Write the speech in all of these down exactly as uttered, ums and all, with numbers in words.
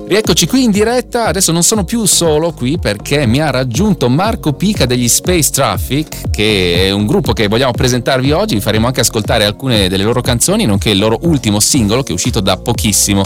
Rieccoci qui in diretta, adesso non sono più solo qui perché mi ha raggiunto Marco Pica degli Space Traffic, che è un gruppo che vogliamo presentarvi oggi. Vi faremo anche ascoltare alcune delle loro canzoni, nonché il loro ultimo singolo che è uscito da pochissimo.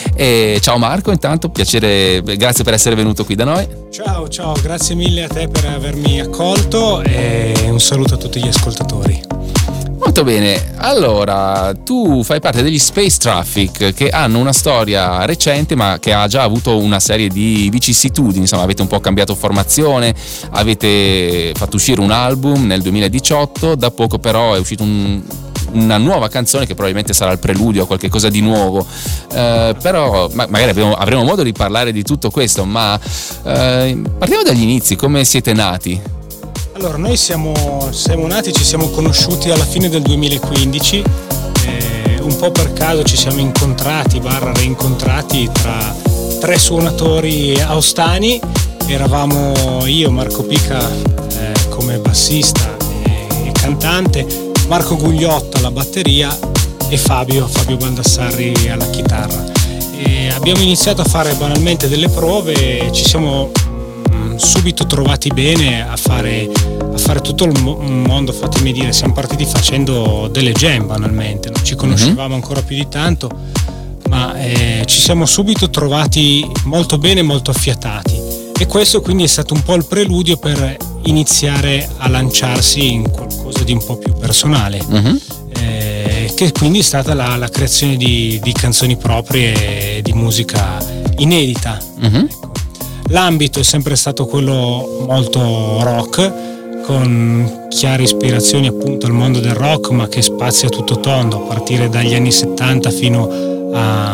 E ciao Marco, intanto piacere, grazie per essere venuto qui da noi. Ciao, ciao, grazie mille a te per avermi accolto e un saluto a tutti gli ascoltatori. Molto bene, allora tu fai parte degli Space Traffic, che hanno una storia recente ma che ha già avuto una serie di vicissitudini. Insomma, avete un po' cambiato formazione, avete fatto uscire un album nel duemiladiciotto, da poco però è uscito un, una nuova canzone che probabilmente sarà il preludio a qualche cosa di nuovo, eh, però ma, magari avremo, avremo modo di parlare di tutto questo, ma eh, partiamo dagli inizi. Come siete nati? Allora, noi siamo, siamo nati, ci siamo conosciuti alla fine del duemilaquindici, eh, un po' per caso ci siamo incontrati, barra reincontrati tra tre suonatori austani. Eravamo io, Marco Pica eh, come bassista e, e cantante, Marco Gugliotta alla batteria e Fabio, Fabio Baldassarri alla chitarra. E abbiamo iniziato a fare banalmente delle prove e ci siamo subito trovati bene a fare, a fare tutto il mondo. Fatemi dire, siamo partiti facendo delle jam banalmente, non ci conoscevamo ancora più di tanto, ma eh, ci siamo subito trovati molto bene, molto affiatati, e questo quindi è stato un po' il preludio per iniziare a lanciarsi in qualcosa di un po' più personale, uh-huh. eh, che quindi è stata la, la creazione di, di canzoni proprie e di musica inedita. Uh-huh. Ecco. L'ambito è sempre stato quello molto rock, con chiare ispirazioni appunto al mondo del rock, ma che spazia tutto tondo, a partire dagli anni settanta fino a,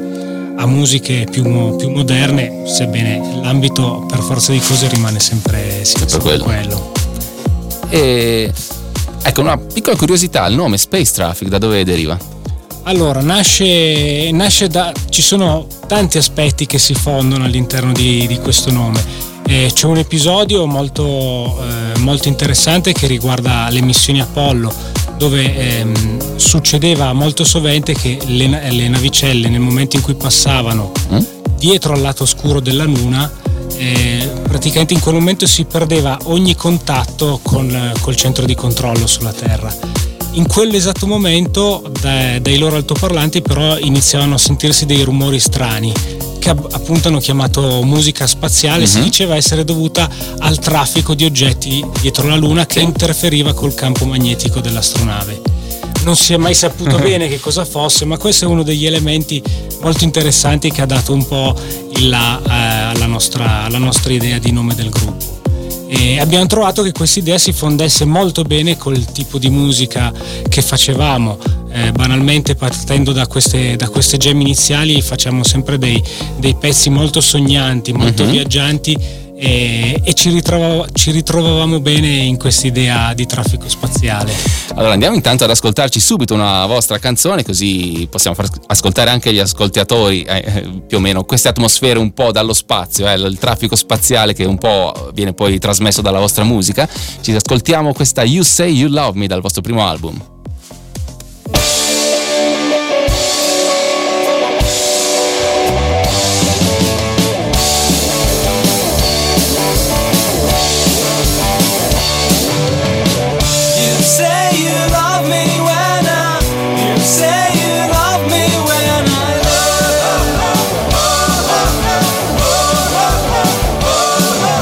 a musiche più, più moderne, sebbene l'ambito per forza di cose rimane sempre, sempre quello. quello. E ecco, una piccola curiosità, il nome Space Traffic da dove deriva? Allora, nasce, nasce da... ci sono tanti aspetti che si fondono all'interno di, di questo nome. Eh, c'è un episodio molto, eh, molto interessante che riguarda le missioni Apollo, dove ehm, succedeva molto sovente che le, le navicelle, nel momento in cui passavano mm? dietro al lato oscuro della Luna, eh, praticamente in quel momento si perdeva ogni contatto con col centro di controllo sulla Terra. In quell'esatto momento dai, dai loro altoparlanti però iniziavano a sentirsi dei rumori strani che appunto hanno chiamato musica spaziale. Uh-huh. Si diceva essere dovuta al traffico di oggetti dietro la Luna che interferiva col campo magnetico dell'astronave. Non si è mai saputo uh-huh. bene che cosa fosse, ma questo è uno degli elementi molto interessanti che ha dato un po' il là eh, alla nostra, alla nostra idea di nome del gruppo. E abbiamo trovato che questa idea si fondesse molto bene col tipo di musica che facevamo. Eh, banalmente, partendo da queste, da queste jam iniziali, facciamo sempre dei, dei pezzi molto sognanti, molto uh-huh. viaggianti, e, e ci, ritrovav- ci ritrovavamo bene in questa idea di traffico spaziale. Allora andiamo intanto ad ascoltarci subito una vostra canzone, così possiamo far ascoltare anche agli ascoltatori eh, più o meno queste atmosfere un po' dallo spazio, eh, il traffico spaziale che un po' viene poi trasmesso dalla vostra musica. Ci ascoltiamo questa You Say You Love Me dal vostro primo album.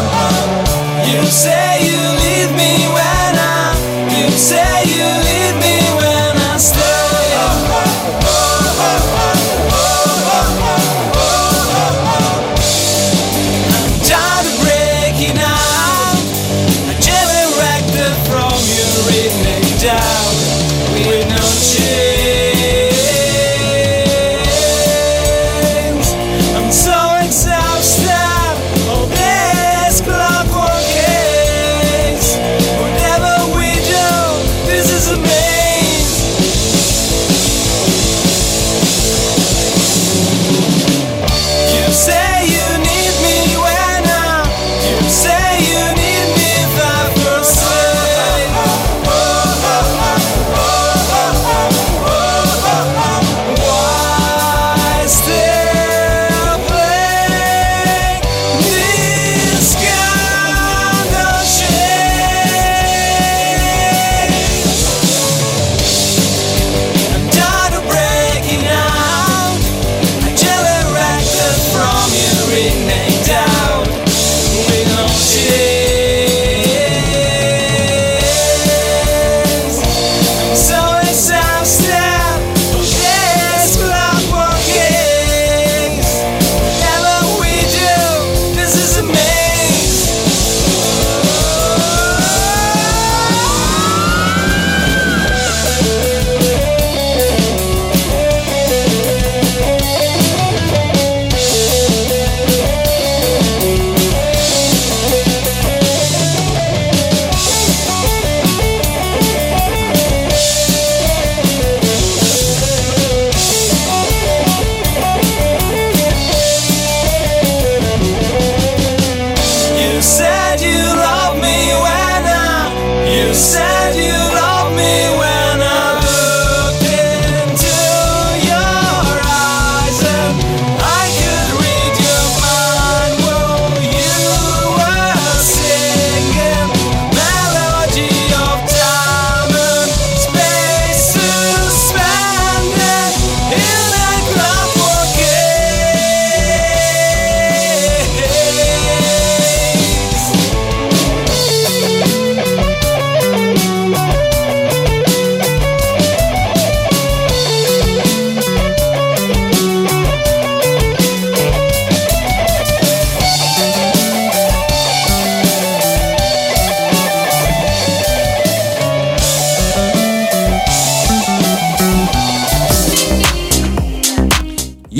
Say you leave me when I, you say you leave me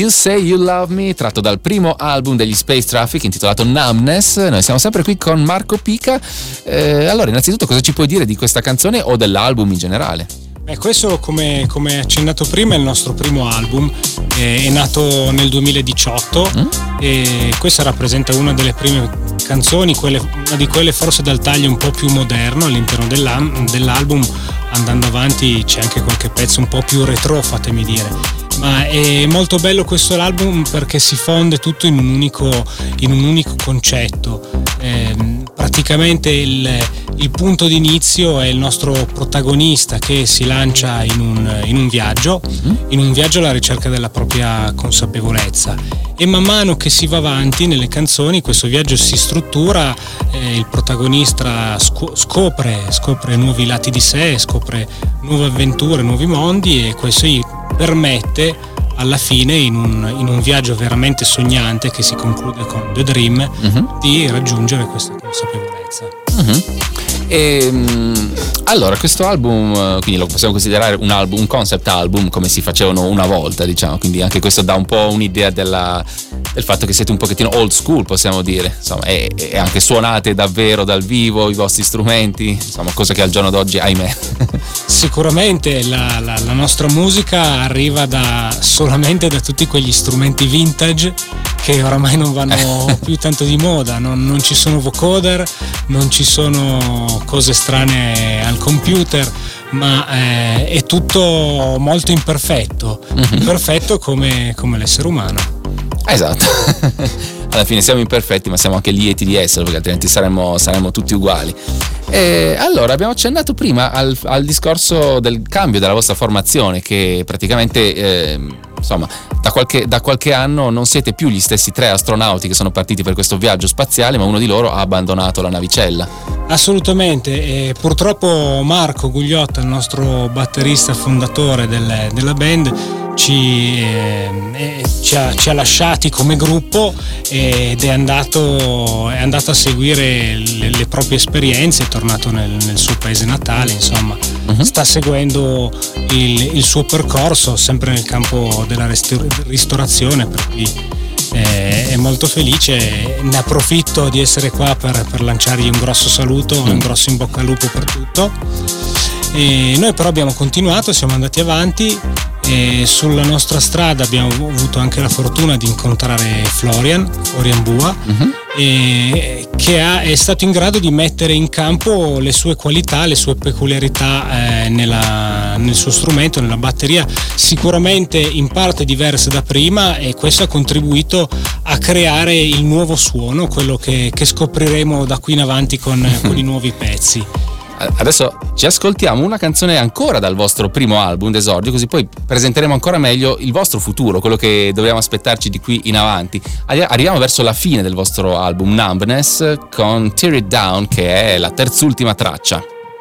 You Say You Love Me, tratto dal primo album degli Space Traffic intitolato Numbness. Noi siamo sempre qui con Marco Pica. Eh, allora, innanzitutto, cosa ci puoi dire di questa canzone o dell'album in generale? Beh, questo, come, come accennato prima, è il nostro primo album, è, è nato nel duemiladiciotto mm? e questa rappresenta una delle prime canzoni, quelle, una di quelle forse dal taglio un po' più moderno all'interno dell'album. Andando avanti c'è anche qualche pezzo un po' più retro, fatemi dire. Ma è molto bello questo album perché si fonde tutto in un unico, in un unico concetto. Eh, praticamente il, il punto d'inizio è il nostro protagonista che si lancia in un, in un viaggio, in un viaggio alla ricerca della propria consapevolezza, e man mano che si va avanti nelle canzoni questo viaggio si struttura, eh, il protagonista scopre, scopre nuovi lati di sé, scopre nuove avventure, nuovi mondi, e questo gli permette alla fine, in un, in un viaggio veramente sognante che si conclude con The Dream, uh-huh. di raggiungere questa consapevolezza. Uh-huh. E, allora, questo album, quindi lo possiamo considerare un album, un concept album, come si facevano una volta, diciamo, quindi anche questo dà un po' un'idea della, del fatto che siete un pochettino old school, possiamo dire, insomma, e, e anche suonate davvero dal vivo i vostri strumenti, insomma, cosa che al giorno d'oggi, ahimè. Sicuramente la, la, la nostra musica arriva da solamente da tutti quegli strumenti vintage che oramai non vanno più tanto di moda, non, non ci sono vocoder, non ci sono cose strane al computer, ma eh, è tutto molto imperfetto, mm-hmm. imperfetto come, come l'essere umano. Esatto. Alla fine siamo imperfetti, ma siamo anche lieti di essere, perché altrimenti saremmo, saremmo tutti uguali. E allora, abbiamo accennato prima al, al discorso del cambio della vostra formazione, che praticamente eh, insomma da qualche, da qualche anno non siete più gli stessi tre astronauti che sono partiti per questo viaggio spaziale, ma uno di loro ha abbandonato la navicella. Assolutamente, e purtroppo Marco Gugliotta, il nostro batterista fondatore del, della band, Ci, eh, ci, ha, ci ha lasciati come gruppo ed è andato, è andato a seguire le, le proprie esperienze, è tornato nel, nel suo paese natale, insomma, uh-huh. sta seguendo il, il suo percorso sempre nel campo della restor- ristorazione, per cui eh, è molto felice. Ne approfitto di essere qua per, per lanciargli un grosso saluto, uh-huh. un grosso in bocca al lupo per tutto. E noi però abbiamo continuato, siamo andati avanti, e sulla nostra strada abbiamo avuto anche la fortuna di incontrare Florian, Florian Bua, uh-huh. e, che ha, è stato in grado di mettere in campo le sue qualità, le sue peculiarità eh, nella, nel suo strumento, nella batteria, sicuramente in parte diverse da prima, e questo ha contribuito a creare il nuovo suono, quello che, che scopriremo da qui in avanti con, uh-huh. con i nuovi pezzi. Adesso ci ascoltiamo una canzone ancora dal vostro primo album d'esordio, così poi presenteremo ancora meglio il vostro futuro, quello che dobbiamo aspettarci di qui in avanti. Arriviamo verso la fine del vostro album Numbness con Tear It Down, che è la terzultima traccia.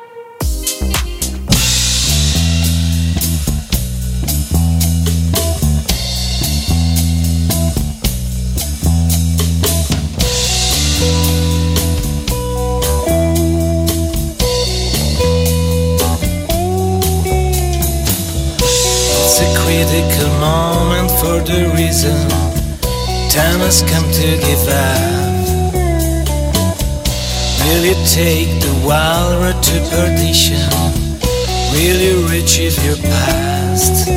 Critical moment for the reason time has come to give up. Will you take the wild road to perdition? Will you retrieve your past?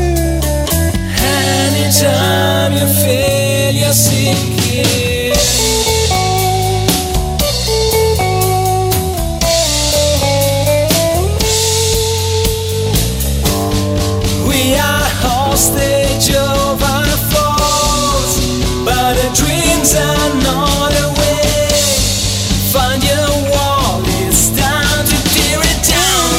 Anytime you feel you're sinking, stage of our faults, but the dreams are not away. Find your wall, it's time to tear it down.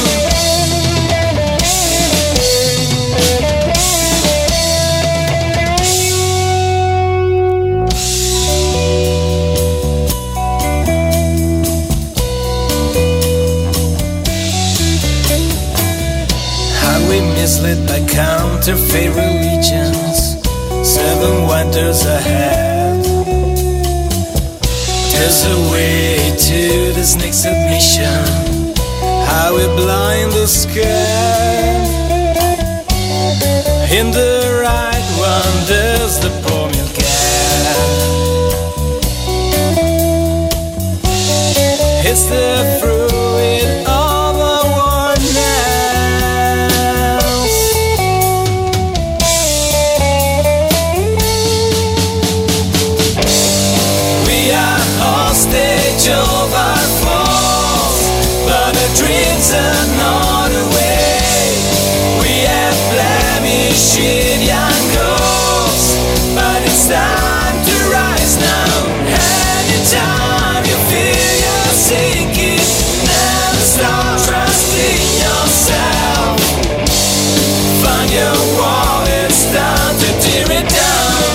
How we misled by counterfeit religions, seven wonders ahead. There's a way to this next submission, how we blind the sky. In the right one there's the It's the fruit of awareness. We are hostage of our faults, but our dreams are not away. We have blemished young ghosts, but it's time to rise now. Anytime you feel you're sinking, never stop trusting yourself. Find your wall, it's time to tear it down.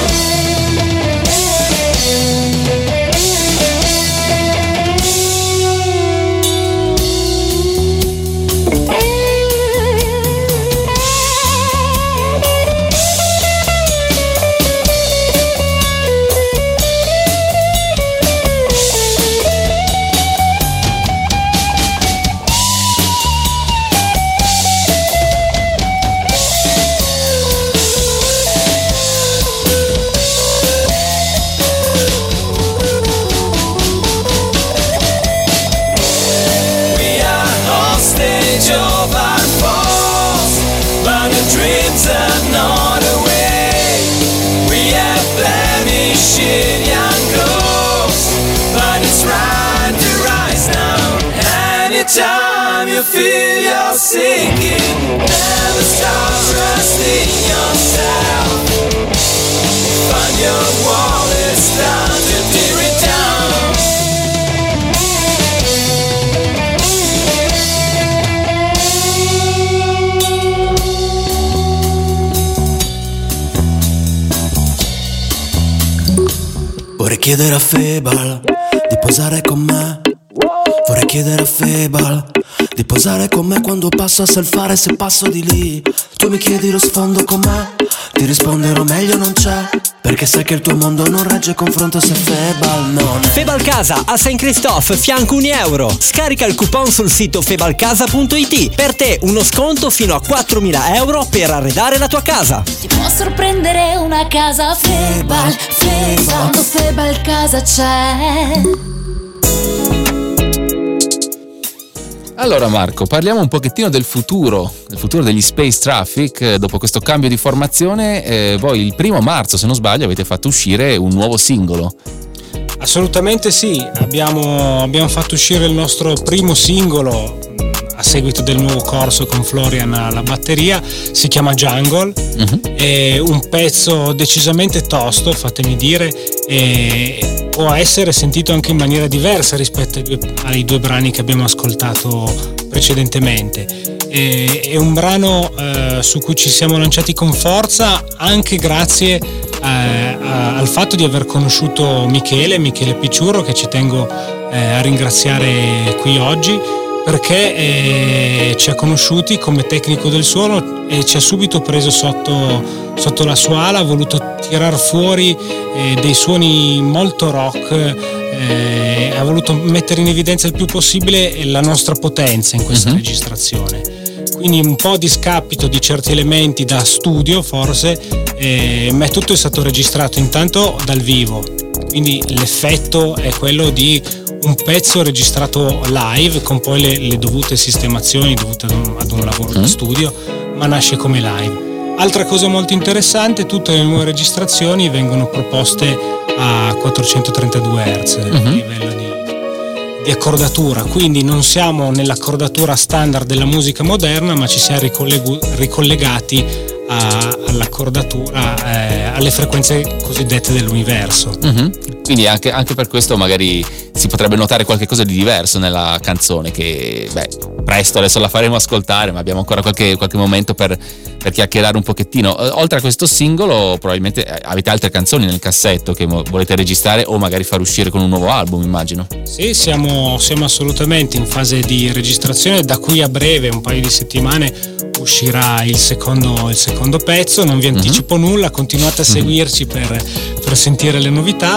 Anytime you feel you're sinking, never stop trusting yourself. Find your wall, it's time to tear it down. Vorrei chiedere a Febal di posare con me. Vorrei chiedere a Febal di posare con me quando passo a selfare, se passo di lì. Tu mi chiedi lo sfondo com'è, ti risponderò meglio non c'è, perché sai che il tuo mondo non regge confronto se Febal non è. Febal Casa a Saint Christophe, fianco un euro. Scarica il coupon sul sito febalcasa punto it. Per te uno sconto fino a quattromila euro per arredare la tua casa. Ti può sorprendere una casa Febal, Febal, quando Febal Casa c'è. Allora Marco, parliamo un pochettino del futuro, del futuro degli Space Traffic. Dopo questo cambio di formazione, eh, voi il primo marzo, se non sbaglio, avete fatto uscire un nuovo singolo. Assolutamente sì, abbiamo, abbiamo fatto uscire il nostro primo singolo a seguito del nuovo corso con Florian alla batteria, si chiama Jungle, uh-huh. È un pezzo decisamente tosto, fatemi dire, e può essere sentito anche in maniera diversa rispetto ai due, ai due brani che abbiamo ascoltato precedentemente. E, è un brano eh, su cui ci siamo lanciati con forza anche grazie eh, a, al fatto di aver conosciuto Michele, Michele Picciurro, che ci tengo eh, a ringraziare qui oggi, perché eh, ci ha conosciuti come tecnico del suono e ci ha subito preso sotto, sotto la sua ala, ha voluto tirar fuori eh, dei suoni molto rock, eh, ha voluto mettere in evidenza il più possibile la nostra potenza in questa uh-huh. registrazione. Quindi un po' a discapito di certi elementi da studio forse, eh, ma tutto è stato registrato intanto dal vivo, quindi l'effetto è quello di un pezzo registrato live con poi le, le dovute sistemazioni dovute ad un, ad un lavoro mm. di studio, ma nasce come live. Altra cosa molto interessante, tutte le nuove registrazioni vengono proposte a quattrocentotrentadue hertz mm-hmm. a livello di, di accordatura, quindi non siamo nell'accordatura standard della musica moderna, ma ci siamo ricollegu- ricollegati a, all'accordatura, eh, alle frequenze cosiddette dell'universo. Mm-hmm. Quindi anche, anche per questo magari si potrebbe notare qualche cosa di diverso nella canzone, che beh, presto adesso la faremo ascoltare, ma abbiamo ancora qualche, qualche momento per, per chiacchierare un pochettino. Oltre a questo singolo probabilmente avete altre canzoni nel cassetto che volete registrare o magari far uscire con un nuovo album, immagino. Sì, siamo, siamo assolutamente in fase di registrazione, da qui a breve, un paio di settimane, uscirà il secondo, il secondo pezzo. Non vi anticipo uh-huh. nulla, continuate a seguirci per, per sentire le novità,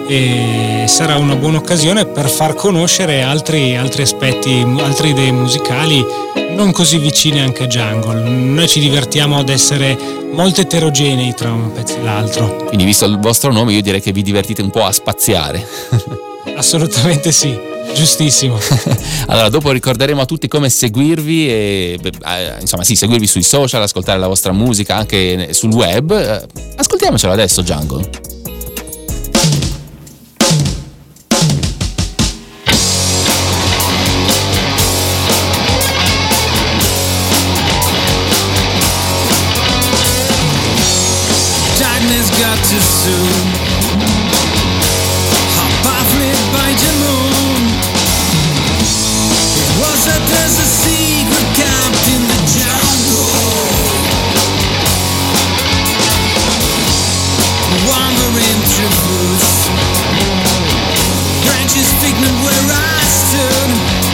e sarà una buona occasione per far conoscere altri, altri aspetti, altre idee musicali non così vicine anche a Jungle. Noi ci divertiamo ad essere molto eterogenei tra un pezzo e l'altro. Quindi, visto il vostro nome, io direi che vi divertite un po' a spaziare. Assolutamente sì, giustissimo. Allora, dopo ricorderemo a tutti come seguirvi e eh, insomma sì, seguirvi sui social, ascoltare la vostra musica anche sul web. Eh, ascoltiamocela adesso, Jungle. Darkness got too soon. There's a secret camped in the jungle, wandering through woods, branches figment where I stood,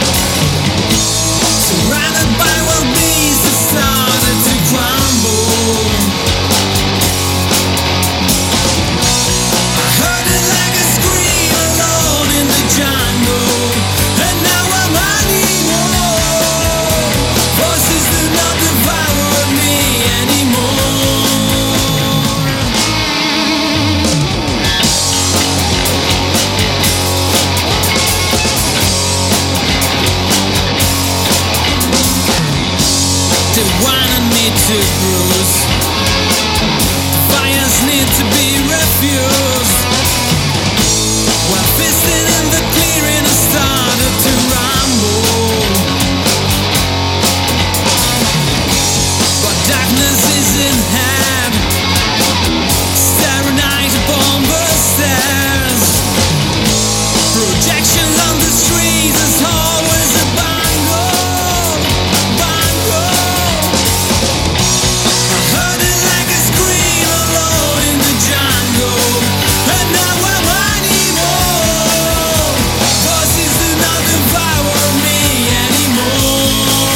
surrounded by wild beasts that started to crumble. I heard it like a scream alone in the jungle, and now I'm hiding. Voices do not devour me anymore. They wanted me to bruise. Fires need to be refused. While fisting in the clearing, I started to rumble. Darkness is in hand, staring eyes upon the stairs. Projections on the streets, there's always a bango, bango. I heard it like a scream alone in the jungle, and now I'm hiding more. Voices do not devour me anymore.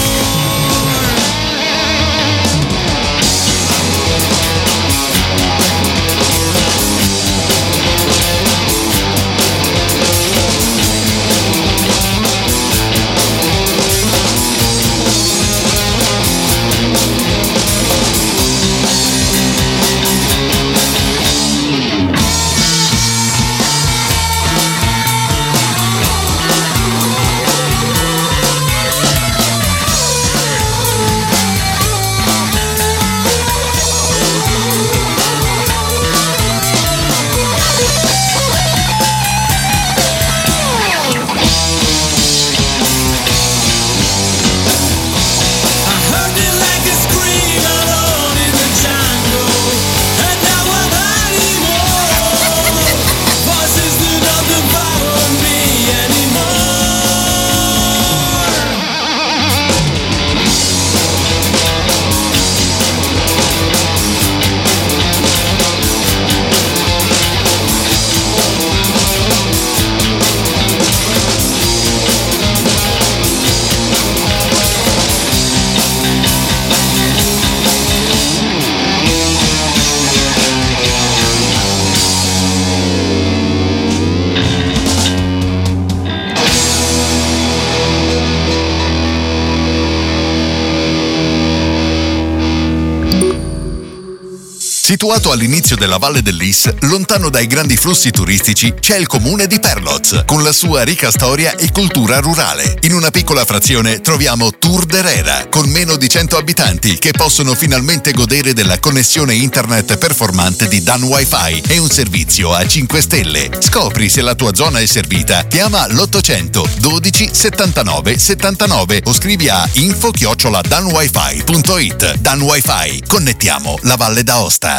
Situato all'inizio della Valle dell'Is, lontano dai grandi flussi turistici, c'è il comune di Perloz, con la sua ricca storia e cultura rurale. In una piccola frazione troviamo Tour de Rera, con meno di cento abitanti, che possono finalmente godere della connessione internet performante di Dan Wi-Fi e un servizio a cinque stelle. Scopri se la tua zona è servita. Chiama l'ottocento dodici settantanove settantanove o scrivi a info chiocciola danwifi punto it. Dan Wi-Fi, connettiamo la Valle d'Aosta.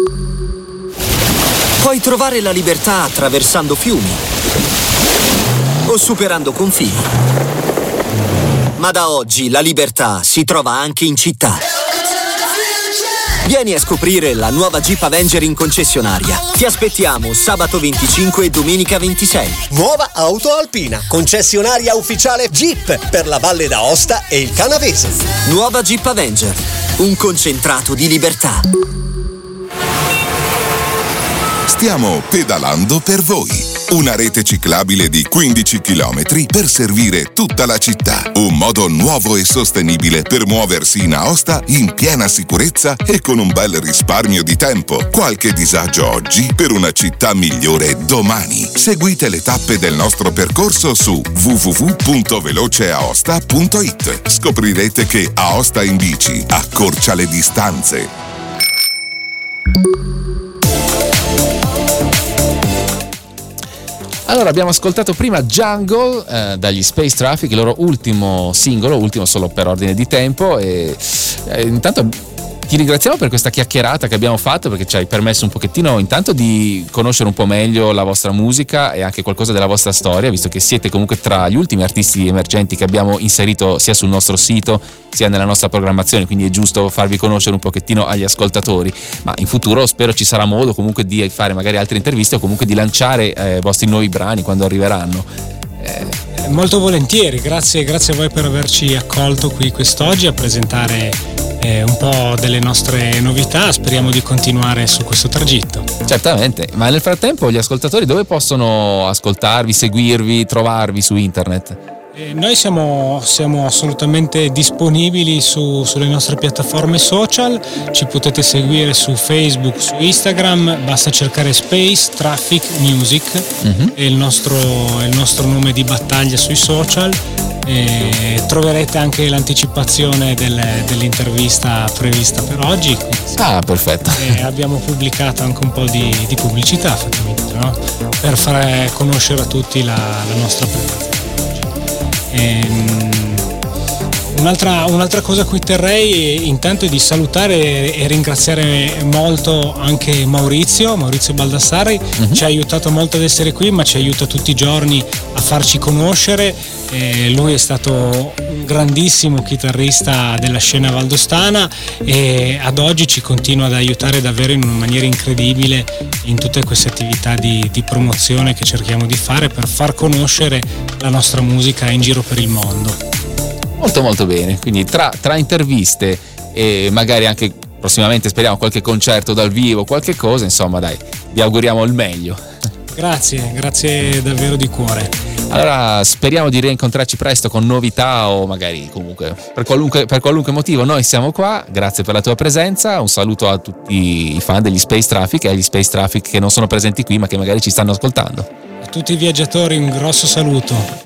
Puoi trovare la libertà attraversando fiumi o superando confini. Ma da oggi la libertà si trova anche in città. Vieni a scoprire la nuova Jeep Avenger in concessionaria. Ti aspettiamo sabato venticinque e domenica ventisei. Nuova auto alpina, concessionaria ufficiale Jeep per la Valle d'Aosta e il Canavese. Nuova Jeep Avenger, un concentrato di libertà. Stiamo pedalando per voi. Una rete ciclabile di quindici chilometri per servire tutta la città. Un modo nuovo e sostenibile per muoversi in Aosta in piena sicurezza e con un bel risparmio di tempo. Qualche disagio oggi per una città migliore domani. Seguite le tappe del nostro percorso su w w w punto veloceaosta punto i t. Scoprirete che Aosta in bici accorcia le distanze. Allora, abbiamo ascoltato prima Jungle eh, dagli Space Traffic, il loro ultimo singolo, ultimo solo per ordine di tempo, e eh, intanto ti ringraziamo per questa chiacchierata che abbiamo fatto, perché ci hai permesso un pochettino intanto di conoscere un po' meglio la vostra musica e anche qualcosa della vostra storia, visto che siete comunque tra gli ultimi artisti emergenti che abbiamo inserito sia sul nostro sito sia nella nostra programmazione, quindi è giusto farvi conoscere un pochettino agli ascoltatori. Ma in futuro spero ci sarà modo comunque di fare magari altre interviste o comunque di lanciare eh, i vostri nuovi brani quando arriveranno. Eh, molto volentieri, grazie, grazie a voi per averci accolto qui quest'oggi a presentare eh, un po' delle nostre novità. Speriamo di continuare su questo tragitto. Certamente, ma nel frattempo gli ascoltatori dove possono ascoltarvi, seguirvi, trovarvi su internet? Eh, noi siamo, siamo assolutamente disponibili su, sulle nostre piattaforme social, ci potete seguire su Facebook, su Instagram, basta cercare Space Traffic Music, mm-hmm. è, il nostro, è il nostro nome di battaglia sui social. E troverete anche l'anticipazione del, dell'intervista prevista per oggi. Ah, perfetto. E abbiamo pubblicato anche un po' di, di pubblicità, no? Per fare conoscere a tutti la, la nostra presenza. Ehm, un'altra, un'altra cosa a cui terrei intanto è di salutare e ringraziare molto anche Maurizio, Maurizio Baldassarri, mm-hmm. ci ha aiutato molto ad essere qui, ma ci aiuta tutti i giorni a farci conoscere. Eh, lui è stato un grandissimo chitarrista della scena valdostana e ad oggi ci continua ad aiutare davvero in una maniera incredibile in tutte queste attività di, di promozione che cerchiamo di fare per far conoscere la nostra musica in giro per il mondo. Molto molto bene, quindi tra, tra interviste e magari anche prossimamente speriamo qualche concerto dal vivo, qualche cosa, insomma dai, vi auguriamo il meglio. Grazie, grazie davvero di cuore. Allora speriamo di rincontrarci presto con novità o magari comunque per qualunque, per qualunque motivo noi siamo qua. Grazie per la tua presenza, un saluto a tutti i fan degli Space Traffic e agli Space Traffic che non sono presenti qui ma che magari ci stanno ascoltando. A tutti i viaggiatori un grosso saluto.